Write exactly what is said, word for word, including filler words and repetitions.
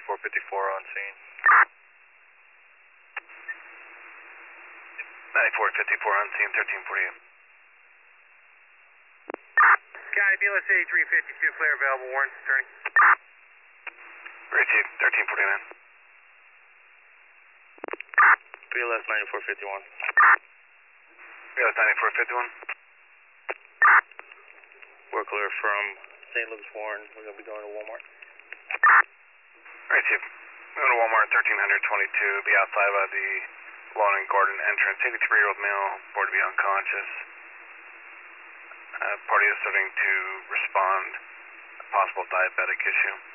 ninety-four fifty-four on scene. ninety-four fifty-four on scene, thirteen forty-eight. County B L S eighty-three fifty-two, clear available, warrant, turning. Received, thirteen forty-nine. B L S ninety-four fifty-one. B L S ninety-four fifty-one. We're clear from Saint Louis Warren. We're going to be going to Walmart. Received. We're going to Walmart, thirteen twenty-two. Be outside by the lawn and garden entrance. eighty-three-year-old male, reported to be unconscious. Uh, party is starting to respond. A possible diabetic issue.